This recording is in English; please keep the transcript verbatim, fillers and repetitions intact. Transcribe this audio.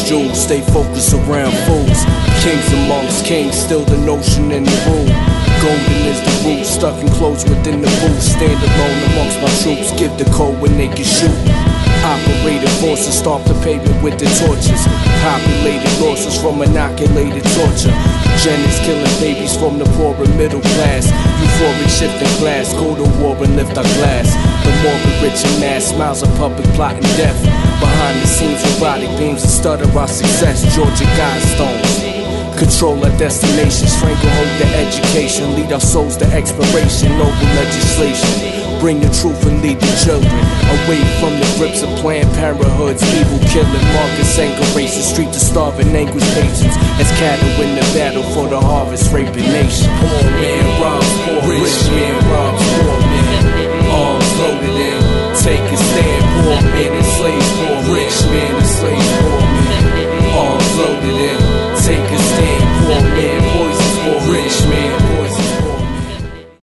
jewels, stay focused around fools. Kings amongst kings, still the notion in the rule. Golden is the rule, stuck enclosed within the booth. Stand alone amongst my troops, give the code when they can shoot. Operated forces stomp the pavement with the torches. Populated losses from inoculated torture. Genets killing babies from the poor and middle class. Euphoric shifting class, go to war and lift our glass. The morbid rich and mass, smiles of public plotting death. Behind the scenes, robotic beams that stutter our success. Georgia Guidestones control our destinations, stranglehold the education, lead our souls to exploration, noble legislation. Bring the truth and lead the children away from the grips of Planned Parenthood's evil killing. Marcus anger racing, street to starving, anguish patience as cattle in the battle for the harvest, raping nation. Poor man robs poor, rich man robs poor man. Arms loaded in, take a stand, poor man